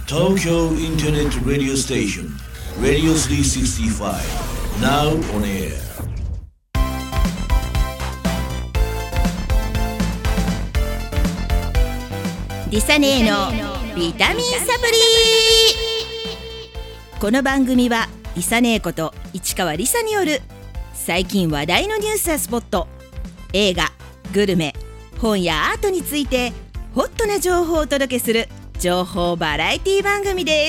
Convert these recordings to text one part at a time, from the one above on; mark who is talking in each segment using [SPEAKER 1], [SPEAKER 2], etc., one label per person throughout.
[SPEAKER 1] Tokyo Internet Radio Station Radio 365 Now on air
[SPEAKER 2] リサネーのビタミンサプリ。この番組はリサネーこと市川リサによる最近話題のニュースやスポット、映画、グルメ、本やアートについてホットな情報をお届けする情報バラエティ番組です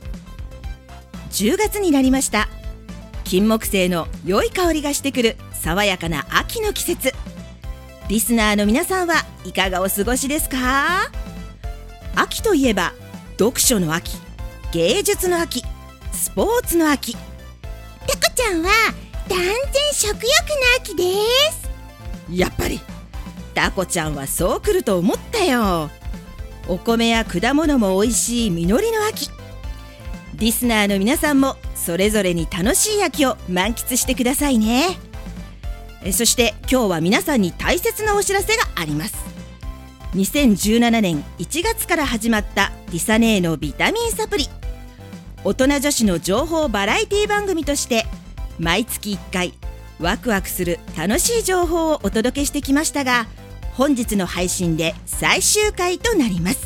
[SPEAKER 2] 。10月になりました。金木犀の良い香りがしてくる爽やかな秋の季節。リスナーの皆さんはいかがお過ごしですか？秋といえば読書の秋、芸術の秋、スポーツの秋。
[SPEAKER 3] タコちゃんは断然食欲の秋です。
[SPEAKER 2] やっぱりタコちゃんはそう来ると思ったよ。お米や果物も美味しい実りの秋。リスナーの皆さんもそれぞれに楽しい秋を満喫してくださいね。そして今日は皆さんに大切なお知らせがあります。2017年1月から始まったリサネーのビタミンサプリ。大人女子の情報バラエティ番組として毎月1回ワクワクする楽しい情報をお届けしてきましたが、本日の配信で最終回となります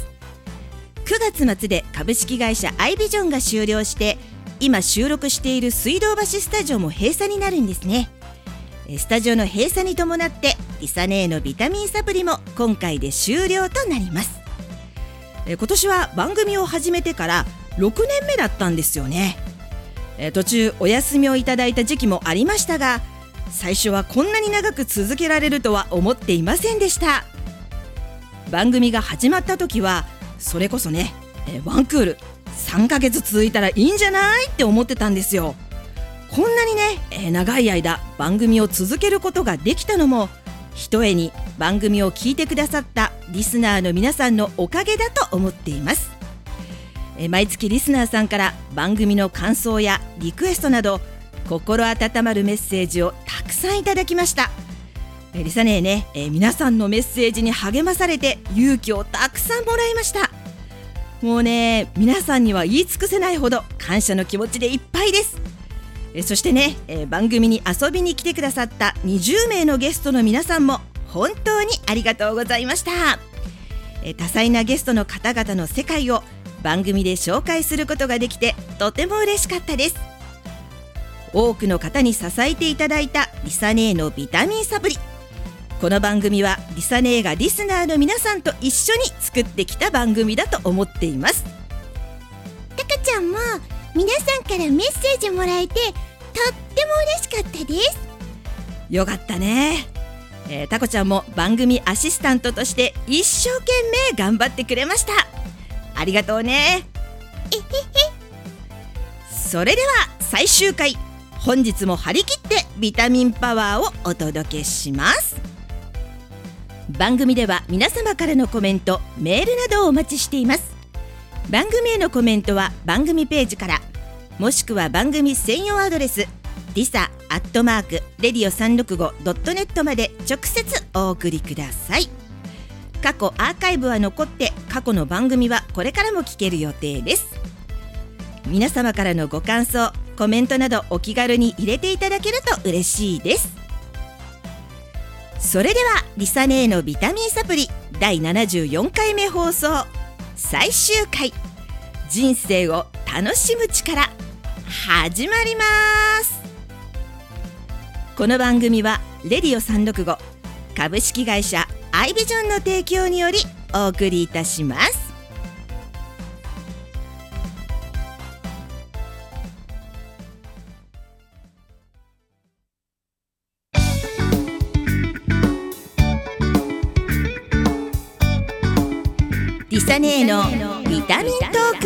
[SPEAKER 2] 。9月末で株式会社アイビジョンが終了して、今収録している水道橋スタジオも閉鎖になるんですね。スタジオの閉鎖に伴ってリサネーのビタミンサプリも今回で終了となります。今年は番組を始めてから6年目だったんですよね。途中お休みをいただいた時期もありましたが、最初はこんなに長く続けられるとは思っていませんでした。番組が始まった時はそれこそね、ワンクール3ヶ月続いたらいいんじゃないって思ってたんですよ。こんなにね、長い間番組を続けることができたのも、ひとえに番組を聞いてくださったリスナーの皆さんのおかげだと思っています。毎月リスナーさんから番組の感想やリクエストなど心温まるメッセージをたくさんいただきました。リサネーね、皆さんのメッセージに励まされて勇気をたくさんもらいました。もうね、皆さんには言い尽くせないほど感謝の気持ちでいっぱいです。そしてね、番組に遊びに来てくださった20名のゲストの皆さんも本当にありがとうございました。多彩なゲストの方々の世界を番組で紹介することができてとても嬉しかったです。多くの方に支えていただいたリサネーのビタミンサプリ。この番組はリサネーがリスナーの皆さんと一緒に作ってきた番組だと思っています。
[SPEAKER 3] タコちゃんも皆さんからメッセージもらえてとっても嬉しかったです。
[SPEAKER 2] よかったね。タコちゃんも番組アシスタントとして一生懸命頑張ってくれました。ありがとうね。それでは最終回、本日も張り切ってビタミンパワーをお届けします。番組では皆様からのコメント、メールなどをお待ちしています。番組へのコメントは番組ページから、もしくは番組専用アドレスlisa@radio365.net まで直接お送りください。過去アーカイブは残って、過去の番組はこれからも聞ける予定です。皆様からのご感想、コメントなどお気軽に入れていただけると嬉しいです。それではリサネーのビタミンサプリ第74回目放送最終回、人生を楽しむ力、始まります。この番組はレディオ365株式会社アイビジョンの提供によりお送りいたします。リサネーのビタミントーク。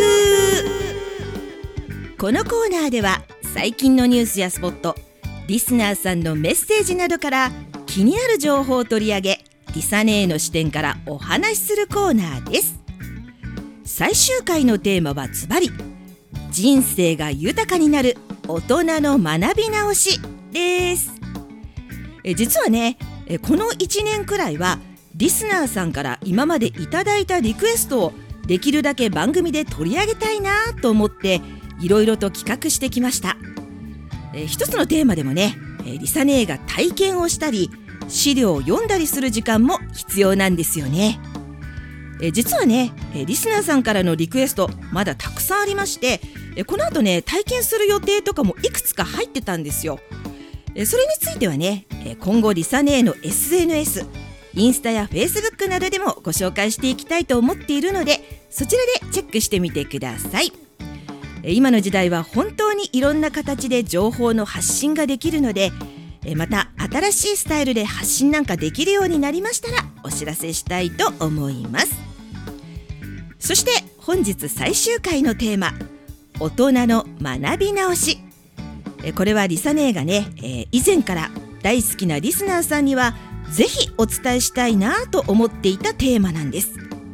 [SPEAKER 2] このコーナーでは最近のニュースやスポット、リスナーさんのメッセージなどから気になる情報を取り上げ、リサネーの視点からお話しするコーナーです。最終回のテーマはズバリ、人生が豊かになる大人の学び直しです。実はね、この1年くらいはリスナーさんから今までいただいたリクエストをできるだけ番組で取り上げたいなと思っていろいろと企画してきました。一つのテーマでもね、リサ姉が体験をしたり資料を読んだりする時間も必要なんですよね。実はね、リスナーさんからのリクエストまだたくさんありまして、この後ね体験する予定とかもいくつか入ってたんですよ。それについてはね、今後リサ姉の SNS、インスタやフェイスブックなどでもご紹介していきたいと思っているので、そちらでチェックしてみてください。今の時代は本当にいろんな形で情報の発信ができるので、また新しいスタイルで発信なんかできるようになりましたらお知らせしたいと思います。そして本日最終回のテーマ、大人の学び直し。これはリサ姉がね、以前から大好きなリスナーさんにはぜひお伝えしたいなと思っていたテーマなんです。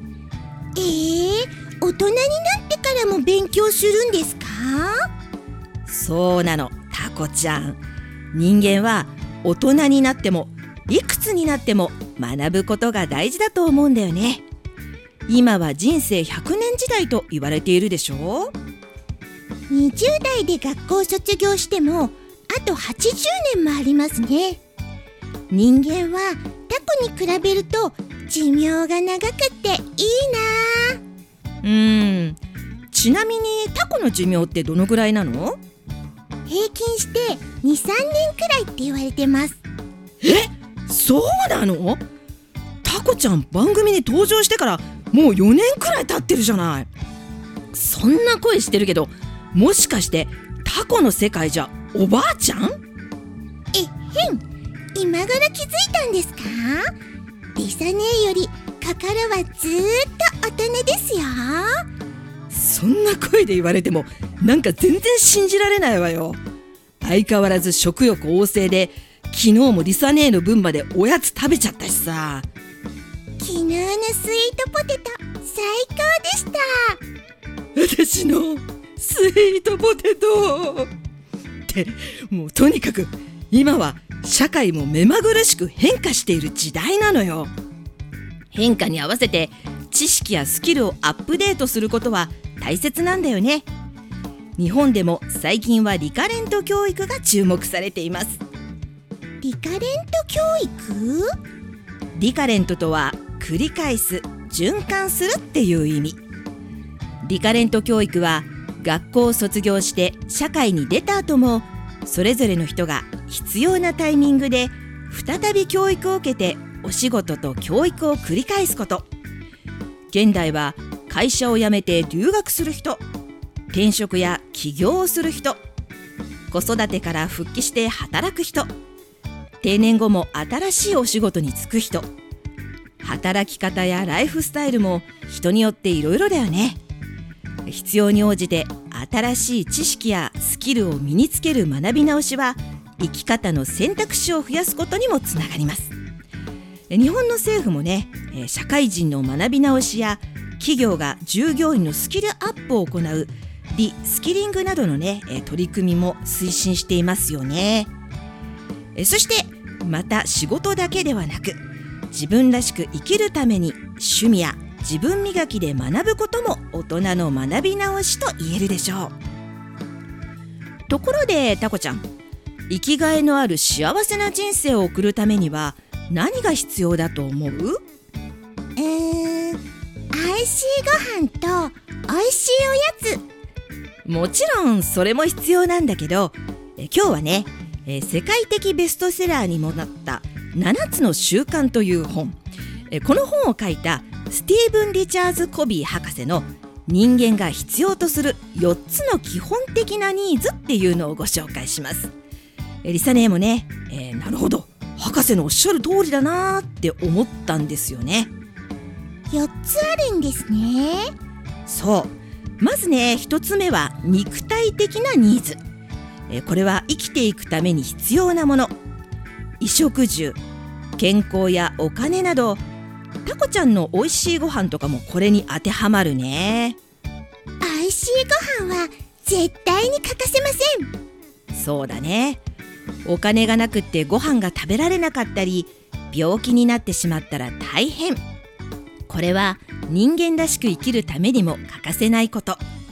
[SPEAKER 3] 大人になってからも勉強するんですか？
[SPEAKER 2] そうなの、タコちゃん。人間は大人になってもいくつになっても学ぶことが大事だと思うんだよね。今は人生100年時代と言われているでしょ。
[SPEAKER 3] 20代で学校卒業してもあと80年もありますね。人間はタコに比べると寿命が長くっていいな。
[SPEAKER 2] ちなみにタコの寿命ってどのぐらいなの？
[SPEAKER 3] 平均して 2,3 年くらいって言われてます。
[SPEAKER 2] そうなの？タコちゃん番組に登場してからもう4年くらい経ってるじゃない。そんな声してるけど、もしかしてタコの世界じゃおばあちゃん？
[SPEAKER 3] 今頃気づいたんですか？リサ姉より心はずーっと大人ですよ。
[SPEAKER 2] そんな声で言われてもなんか全然信じられないわよ。相変わらず食欲旺盛で、昨日もリサ姉の分までおやつ食べちゃったしさ。
[SPEAKER 3] 昨日のスイートポテト最高でした。
[SPEAKER 2] 私のスイートポテトってもうとにかく今は社会も目まぐるしく変化している時代なのよ。変化に合わせて知識やスキルをアップデートすることは大切なんだよね。日本でも最近はリカレント教育が注目されています。
[SPEAKER 3] リカレント教育？
[SPEAKER 2] リカレントとは繰り返す、循環するっていう意味。リカレント教育は学校を卒業して社会に出た後もそれぞれの人が必要なタイミングで再び教育を受けてお仕事と教育を繰り返すこと。現代は会社を辞めて留学する人、転職や起業をする人、子育てから復帰して働く人、定年後も新しいお仕事に就く人、働き方やライフスタイルも人によっていろいろだよね。必要に応じて新しい知識やスキルを身につける学び直しは生き方の選択肢を増やすことにもつながります。日本の政府もね、社会人の学び直しや企業が従業員のスキルアップを行うリスキリングなどのね、取り組みも推進していますよね。そしてまた仕事だけではなく、自分らしく生きるために趣味や自分磨きで学ぶことも大人の学び直しと言えるでしょう。ところでタコちゃん、生きがいのある幸せな人生を送るためには何が必要だと思う？
[SPEAKER 3] 美味しいご飯と美味しいおやつ。
[SPEAKER 2] もちろんそれも必要なんだけど、今日はね、世界的ベストセラーにもなった7つの習慣という本、この本を書いたスティーブン・リチャーズ・コビー博士の人間が必要とする4つの基本的なニーズっていうのをご紹介します。リサ姉もね、なるほど、博士のおっしゃる通りだなって思ったんですよね。
[SPEAKER 3] 4つあるんですね。
[SPEAKER 2] そう、まずね、1つ目は肉体的なニーズ。これは生きていくために必要なもの。衣食住、健康やお金など、タコちゃんの美味しいご飯とかもこれに当てはまるね。
[SPEAKER 3] 美味しいご飯は絶対に欠かせません。
[SPEAKER 2] そうだね。お金がなくってご飯が食べられなかったり、病気になってしまったら大変。これは人間らしく生きるためにも欠かせないこと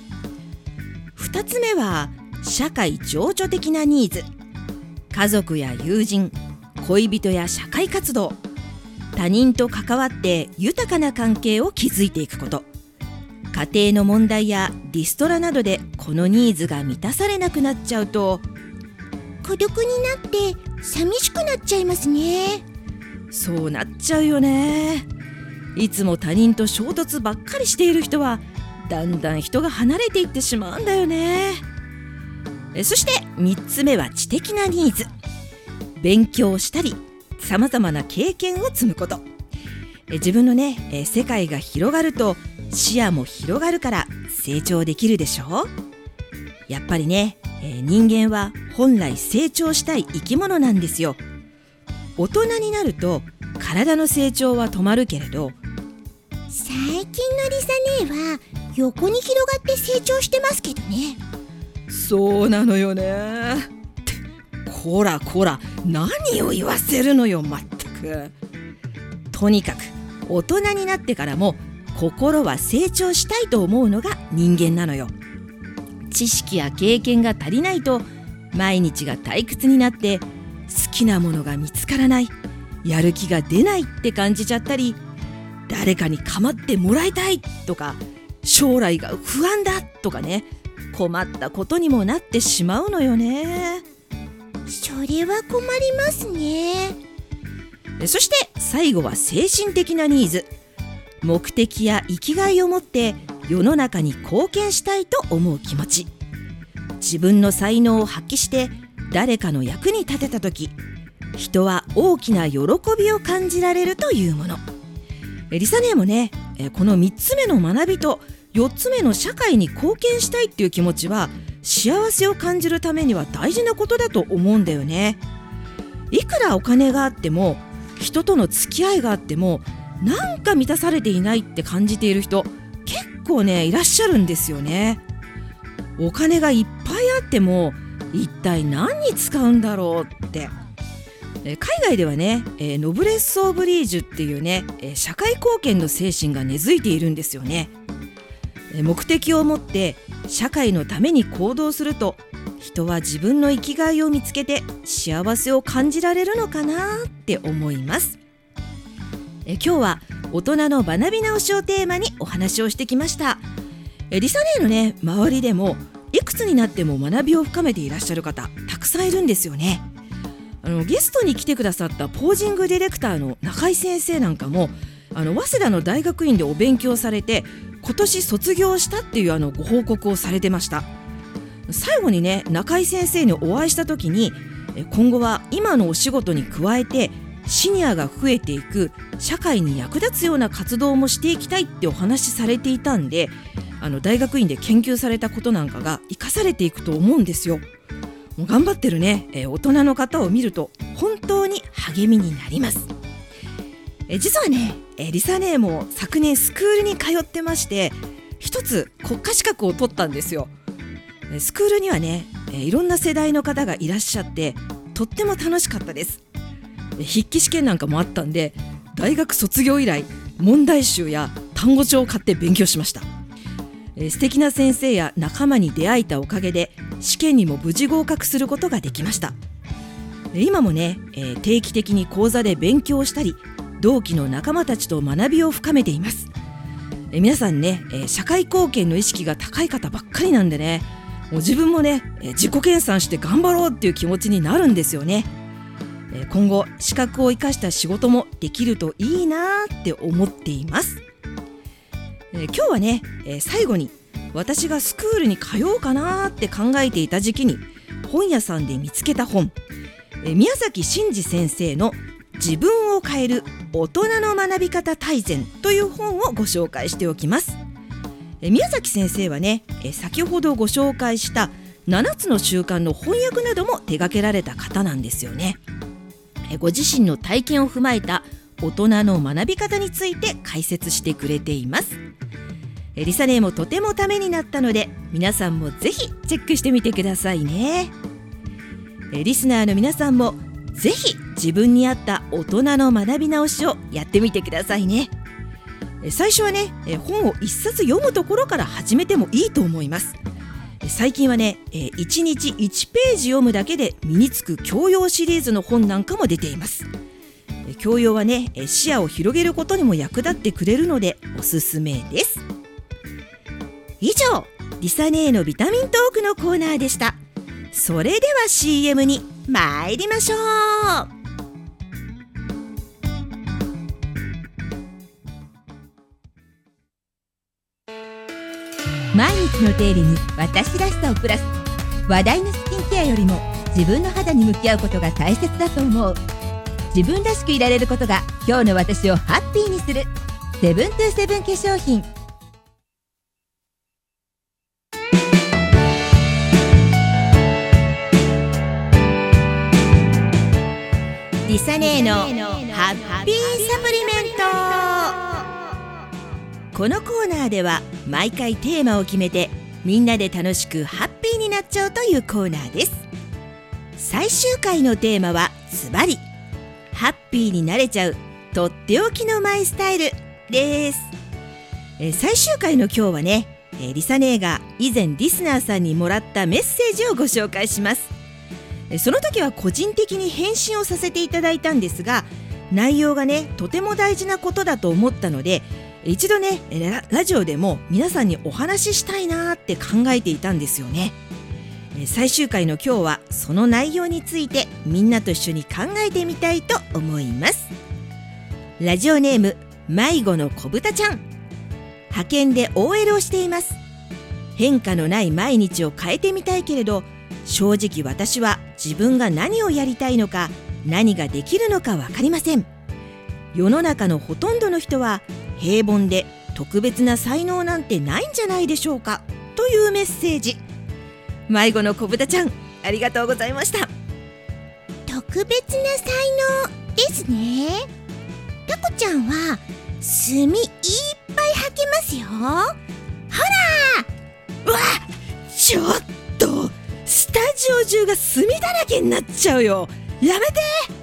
[SPEAKER 2] 。2つ目は社会情緒的なニーズ。家族や友人、恋人や社会活動、他人と関わって豊かな関係を築いていくこと。家庭の問題やリストラなどでこのニーズが満たされなくなっちゃうと、
[SPEAKER 3] 孤独になって寂しくなっちゃいますね。
[SPEAKER 2] そうなっちゃうよね。いつも他人と衝突ばっかりしている人はだんだん人が離れていってしまうんだよね。そして3つ目は知的なニーズ。勉強したりさまざまな経験を積むこと。自分のね、世界が広がると視野も広がるから成長できるでしょ。やっぱりね、人間は本来成長したい生き物なんですよ。大人になると体の成長は止まるけれど、
[SPEAKER 3] 最近のリサ姉は横に広がって成長してますけどね。
[SPEAKER 2] そうなのよね。こらこら、何を言わせるのよ、まったく。とにかく大人になってからも心は成長したいと思うのが人間なのよ。知識や経験が足りないと毎日が退屈になって好きなものが見つからない、やる気が出ないって感じちゃったり、誰かに構ってもらいたいとか、将来が不安だとかね、困ったことにもなってしまうのよね。
[SPEAKER 3] それは困りますね。
[SPEAKER 2] そして最後は精神的なニーズ。目的や生きがいを持って世の中に貢献したいと思う気持ち。自分の才能を発揮して誰かの役に立てたとき、人は大きな喜びを感じられるというもの。リサ姉もね、この3つ目の学びと4つ目の社会に貢献したいっていう気持ちは幸せを感じるためには大事なことだと思うんだよね。いくらお金があっても、人との付き合いがあっても、なんか満たされていないって感じている人結構ねいらっしゃるんですよね。お金がいっぱいあっても一体何に使うんだろうって。海外ではね、ノブレス・オブリージュっていうね、社会貢献の精神が根付いているんですよね。目的を持って社会のために行動すると、人は自分の生きがいを見つけて幸せを感じられるのかなって思います。今日は大人の学び直しをテーマにお話をしてきました。リサ姉のね周りでもいくつになっても学びを深めていらっしゃる方たくさんいるんですよね。ゲストに来てくださったポージングディレクターの中井先生なんかも早稲田の大学院でお勉強されて今年卒業したっていうご報告をされてました。最後にね中井先生にお会いした時に、今後は今のお仕事に加えてシニアが増えていく社会に役立つような活動もしていきたいってお話しされていたんで、大学院で研究されたことなんかが生かされていくと思うんですよ。もう頑張ってるね、大人の方を見ると本当に励みになります。実はね、リサ姉も昨年スクールに通ってまして、一つ国家資格を取ったんですよ。スクールにはね、いろんな世代の方がいらっしゃってとっても楽しかったです。筆記試験なんかもあったんで、大学卒業以来問題集や単語帳を買って勉強しました。素敵な先生や仲間に出会えたおかげで試験にも無事合格することができました。今もね、定期的に講座で勉強したり、同期の仲間たちと学びを深めています。皆さんね、社会貢献の意識が高い方ばっかりなんでね、もう自分もね、自己研鑽して頑張ろうっていう気持ちになるんですよね。今後資格を生かした仕事もできるといいなって思っています。今日はね、最後に私がスクールに通おうかなって考えていた時期に本屋さんで見つけた本、宮崎真司先生の自分を変える大人の学び方大全という本をご紹介しておきます。宮崎先生はね、先ほどご紹介した7つの習慣の翻訳なども手掛けられた方なんですよね。ご自身の体験を踏まえた大人の学び方について解説してくれています。リサ姉もとてもためになったので、皆さんもぜひチェックしてみてくださいね。リスナーの皆さんもぜひ自分に合った大人の学び直しをやってみてくださいね。 最初はね、本を一冊読むところから始めてもいいと思います。最近はね、1日1ページ読むだけで身につく教養シリーズの本なんかも出ています。教養はね、視野を広げることにも役立ってくれるのでおすすめです。以上、リサ姉のビタミントークのコーナーでした。それでは CM に参りましょう。
[SPEAKER 4] 毎日の手入れに私らしさをプラス。話題のスキンケアよりも自分の肌に向き合うことが大切だと思う。自分らしくいられることが今日の私をハッピーにする。セブントゥーセブン化粧品。
[SPEAKER 2] リサ姉のハッピーサプリメント。このコーナーでは毎回テーマを決めてみんなで楽しくハッピーになっちゃうというコーナーです。最終回のテーマはズバリハッピーになれちゃうとっておきのマイスタイルです。最終回の今日はね、リサ姉が以前リスナーさんにもらったメッセージをご紹介します。その時は個人的に返信をさせていただいたんですが、内容がねとても大事なことだと思ったので、一度ねラジオでも皆さんにお話ししたいなって考えていたんですよね。最終回の今日はその内容についてみんなと一緒に考えてみたいと思います。ラジオネーム迷子の小豚ちゃん。派遣で OL をしています。変化のない毎日を変えてみたいけれど、正直私は自分が何をやりたいのか、何ができるのか分かりません。世の中のほとんどの人は平凡で特別な才能なんてないんじゃないでしょうか、というメッセージ。迷子の小豚ちゃん、ありがとうございました。
[SPEAKER 3] 特別な才能ですね。タコちゃんは墨いっぱい吐きますよ。ほら、
[SPEAKER 2] うわ、ちょっとスタジオ中が墨だらけになっちゃうよ。やめて。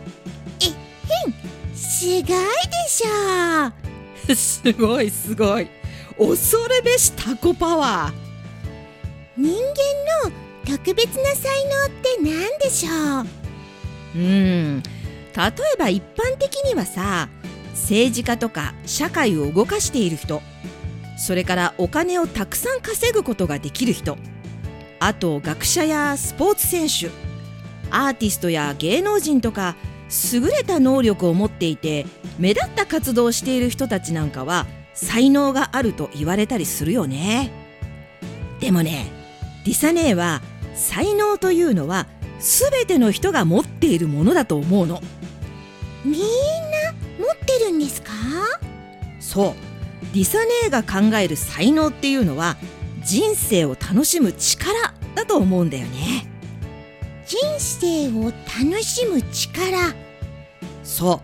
[SPEAKER 3] すごいでしょ。
[SPEAKER 2] すごいすごい、恐るべしタコパワー。
[SPEAKER 3] 人間の特別な才能って何でしょう。
[SPEAKER 2] 例えば一般的にはさ、政治家とか社会を動かしている人、それからお金をたくさん稼ぐことができる人、あと学者やスポーツ選手、アーティストや芸能人とか優れた能力を持っていて目立った活動をしている人たちなんかは才能があると言われたりするよね。でもね、リサ姉は才能というのは全ての人が持っているものだと思うの。
[SPEAKER 3] みんな持ってるんですか？
[SPEAKER 2] そう、リサ姉が考える才能っていうのは人生を楽しむ力だと思うんだよね。
[SPEAKER 3] 人生を楽しむ力。
[SPEAKER 2] そう、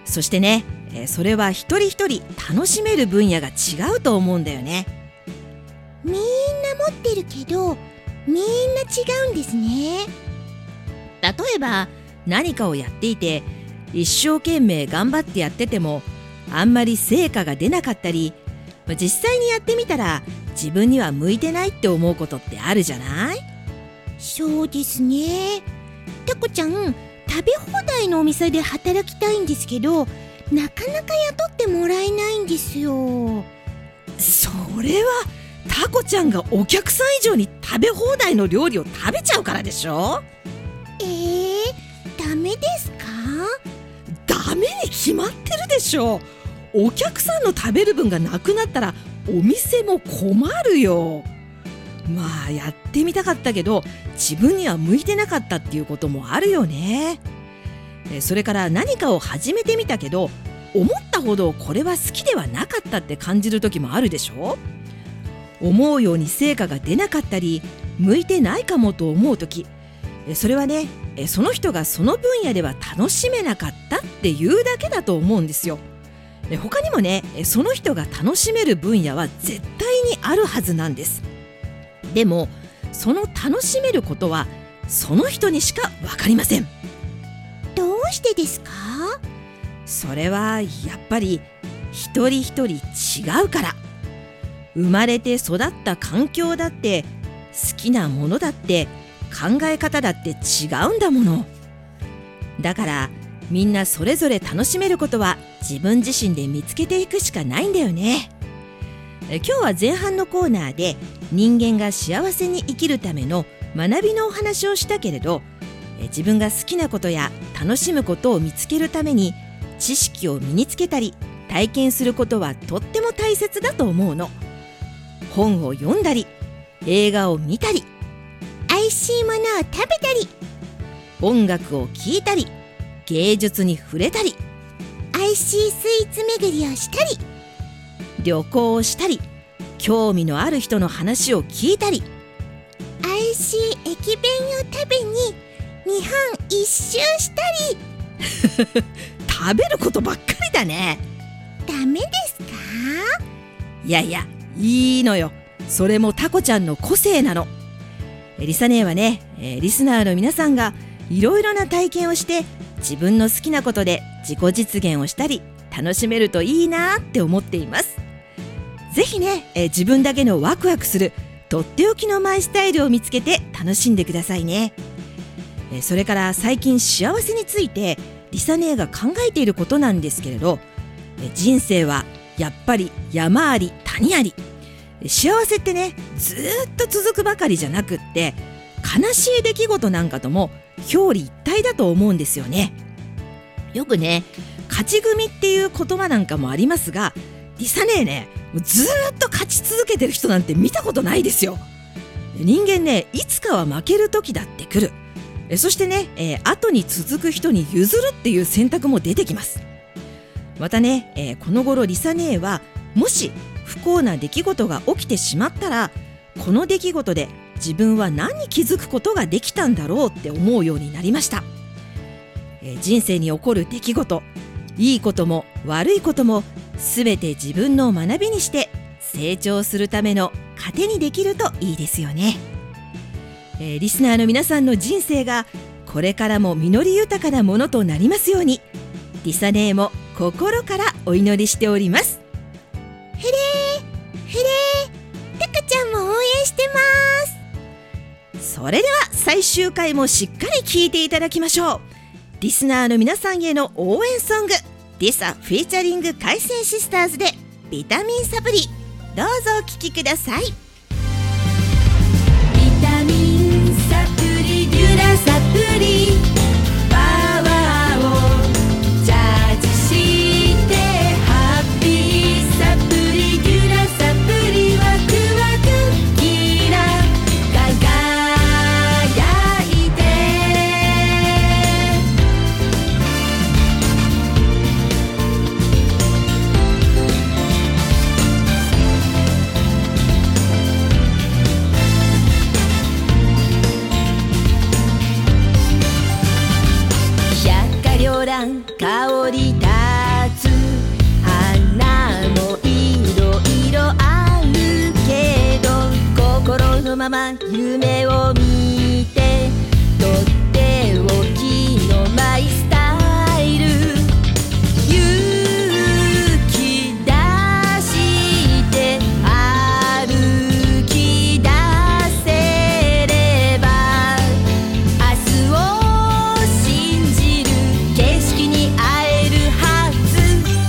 [SPEAKER 2] そしてね、それは一人一人楽しめる分野が違うと思うんだよね。
[SPEAKER 3] みんな持ってるけどみんな違うんですね。
[SPEAKER 2] 例えば何かをやっていて一生懸命頑張ってやっててもあんまり成果が出なかったり、実際にやってみたら自分には向いてないって思うことってあるじゃない？
[SPEAKER 3] そうですね。タコちゃん、食べ放題のお店で働きたいんですけど、なかなか雇ってもらえないんですよ。
[SPEAKER 2] それはタコちゃんがお客さん以上に食べ放題の料理を食べちゃうからでしょ。
[SPEAKER 3] ダメですか？
[SPEAKER 2] ダメに決まってるでしょ。お客さんの食べる分がなくなったらお店も困るよ。まあやってみたかったけど自分には向いてなかったっていうこともあるよね。それから何かを始めてみたけど思ったほどこれは好きではなかったって感じる時もあるでしょ。思うように成果が出なかったり向いてないかもと思う時、それはね、その人がその分野では楽しめなかったっていうだけだと思うんですよ。他にもね、その人が楽しめる分野は絶対にあるはずなんです。でもその楽しめることはその人にしか分かりません。
[SPEAKER 3] どうしてですか？
[SPEAKER 2] それはやっぱり一人一人違うから。生まれて育った環境だって、好きなものだって、考え方だって違うんだもの。だからみんなそれぞれ楽しめることは自分自身で見つけていくしかないんだよね。今日は前半のコーナーで人間が幸せに生きるための学びのお話をしたけれど、自分が好きなことや楽しむことを見つけるために知識を身につけたり体験することはとっても大切だと思うの。本を読んだり映画を見たり
[SPEAKER 3] 美味しいものを食べたり
[SPEAKER 2] 音楽を聴いたり芸術に触れたり
[SPEAKER 3] 美味しいスイーツ巡りをしたり
[SPEAKER 2] 旅行をしたり興味のある人の話を聞いたり
[SPEAKER 3] 美味しい駅弁を食べに日本一周したり
[SPEAKER 2] 食べることばっかりだね。
[SPEAKER 3] ダメですか？
[SPEAKER 2] いやいや、いいのよ。それもタコちゃんの個性なの。リサ姉はね、リスナーの皆さんがいろいろな体験をして自分の好きなことで自己実現をしたり楽しめるといいなって思っています。ぜひね、自分だけのワクワクするとっておきのマイスタイルを見つけて楽しんでくださいね。それから最近幸せについてリサ姉が考えていることなんですけれど、人生はやっぱり山あり谷あり。幸せってね、ずーっと続くばかりじゃなくって、悲しい出来事なんかとも表裏一体だと思うんですよね。よくね、勝ち組っていう言葉なんかもありますが、リサ姉ね、ずーっと勝ち続けてる人なんて見たことないですよ。人間ね、いつかは負ける時だって来る。そしてね、後に続く人に譲るっていう選択も出てきます。またね、この頃リサ姉はもし不幸な出来事が起きてしまったら、この出来事で自分は何に気づくことができたんだろうって思うようになりました。人生に起こる出来事、いいことも悪いことも全て自分の学びにして成長するための糧にできるといいですよね。リスナーの皆さんの人生がこれからも実り豊かなものとなりますように、リサ姉も心からお祈りしております。
[SPEAKER 3] へれーへれー、タカちゃんも応援してます。
[SPEAKER 2] それでは最終回もしっかり聞いていただきましょう。リスナーの皆さんへの応援ソング、リサフィーチャリング海鮮シスターズでビタミンサプリ、どうぞお聴きください。
[SPEAKER 4] ビタミンサプリデュラサプリ、パワーをチャージしてハッピーサプリデュラサプリ、ワクワクキラ輝いて。香り立つ花もいろいろあるけど、心のまま夢を見てとっておきのマイスタイル、勇気出して歩き出せれば、明日を信じる景色に会えるはず。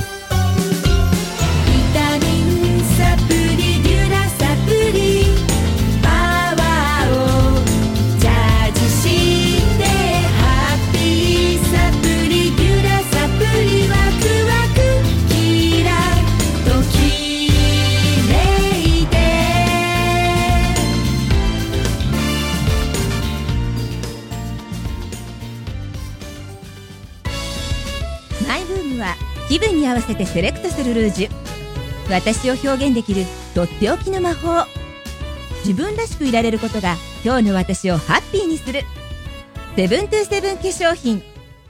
[SPEAKER 4] ビタミンサプリデュラサプリ、パワーをチャージしてハッピーサプリデュラサプリ、ワクワクキラときめいて。マイブームは気分に合わせてセレクトするルージュ。私を表現できるとっておきの魔法。自分らしくいられることが今日の私をハッピーにする。セブントゥーセブン化粧品。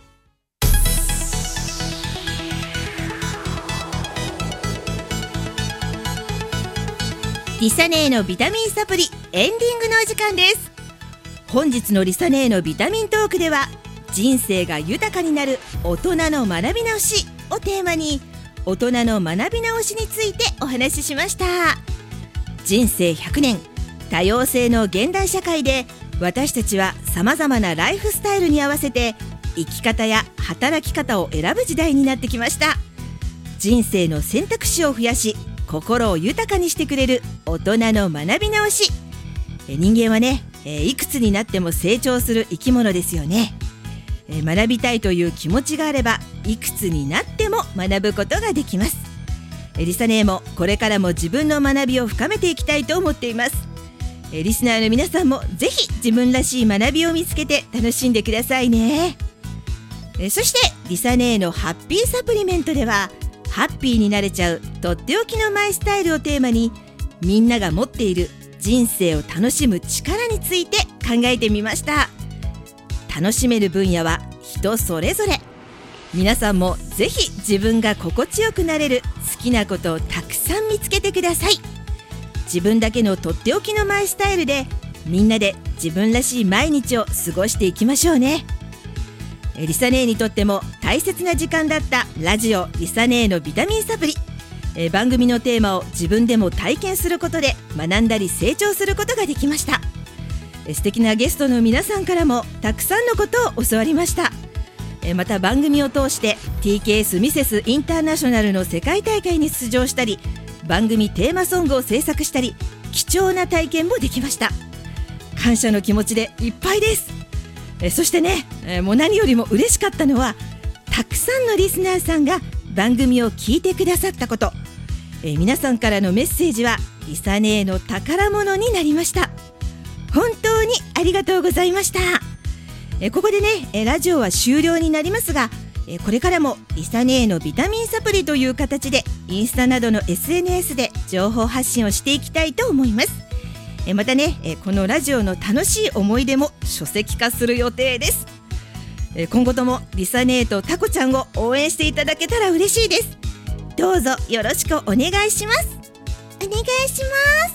[SPEAKER 2] リサ姉のビタミンサプリエンディングのお時間です。本日のリサ姉のビタミントークでは、人生が豊かになる大人の学び直しをテーマに、 大人の学び直しについてお話ししました。人生100年、多様性の現代社会で私たちはさまざまなライフスタイルに合わせて生き方や働き方を選ぶ時代になってきました。人生の選択肢を増やし、心を豊かにしてくれる大人の学び直し。人間はね、いくつになっても成長する生き物ですよね。学びたいという気持ちがあれば、いくつになっても学ぶことができます。リサ姉もこれからも自分の学びを深めていきたいと思っています。リスナーの皆さんもぜひ自分らしい学びを見つけて楽しんでくださいね。そしてリサ姉のハッピーサプリメントでは、ハッピーになれちゃうとっておきのマイスタイルをテーマに、みんなが持っている人生を楽しむ力について考えてみました。楽しめる分野は人それぞれ。皆さんもぜひ自分が心地よくなれる好きなことをたくさん見つけてください。自分だけのとっておきのマイスタイルで、みんなで自分らしい毎日を過ごしていきましょうね。リサ姉にとっても大切な時間だったラジオリサ姉のビタミンサプリ。番組のテーマを自分でも体験することで学んだり成長することができました。素敵なゲストの皆さんからもたくさんのことを教わりました。また番組を通して TKS ミセスインターナショナルの世界大会に出場したり、番組テーマソングを制作したり、貴重な体験もできました。感謝の気持ちでいっぱいです。そしてね、もう何よりも嬉しかったのは、たくさんのリスナーさんが番組を聞いてくださったこと。皆さんからのメッセージはリサ姉の宝物になりました。本当にありがとうございました。ここでね、ラジオは終了になりますが、これからもリサ姉のビタミンサプリという形でインスタなどの SNS で情報発信をしていきたいと思います。またね、このラジオの楽しい思い出も書籍化する予定です。今後ともリサ姉とタコちゃんを応援していただけたら嬉しいです。どうぞよろしくお願いします。
[SPEAKER 3] お願いします。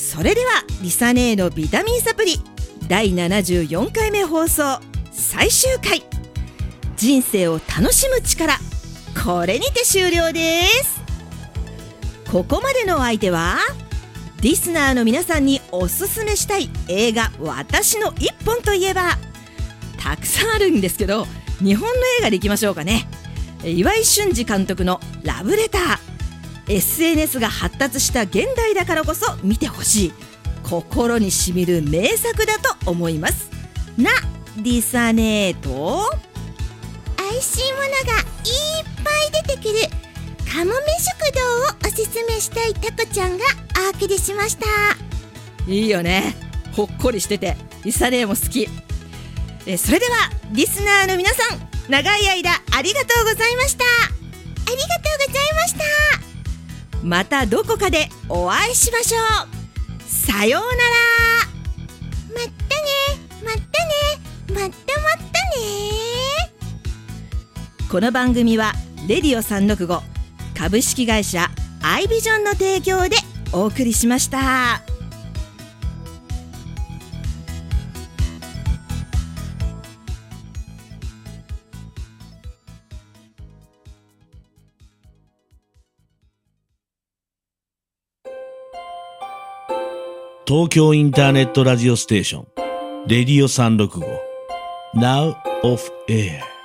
[SPEAKER 2] それではリサ姉のビタミンサプリ第74回目放送最終回、人生を楽しむ力、これにて終了です。ここまでのお相手は、リスナーの皆さんにおすすめしたい映画私の一本といえば、たくさんあるんですけど、日本の映画でいきましょうかね。岩井俊二監督のラブレター。 SNS が発達した現代だからこそ見てほしい、心にしみる名作だと思いますな、リサ姉と
[SPEAKER 3] 美味しいものがいっぱい出てくるかもめ食堂をおすすめしたいタコちゃんがお送りしました。
[SPEAKER 2] いいよね、ほっこりしててリサ姉も好き。それではリスナーの皆さん、長い間ありがとうございました。
[SPEAKER 3] ありがとうございました。
[SPEAKER 2] またどこかでお会いしましょう。さようなら。
[SPEAKER 3] まったね、まったね、まったまったね。
[SPEAKER 2] この番組はレディオ365株式会社アイビジョンの提供でお送りしました。
[SPEAKER 1] 東京インターネットラジオステーションレディオ365 Now off air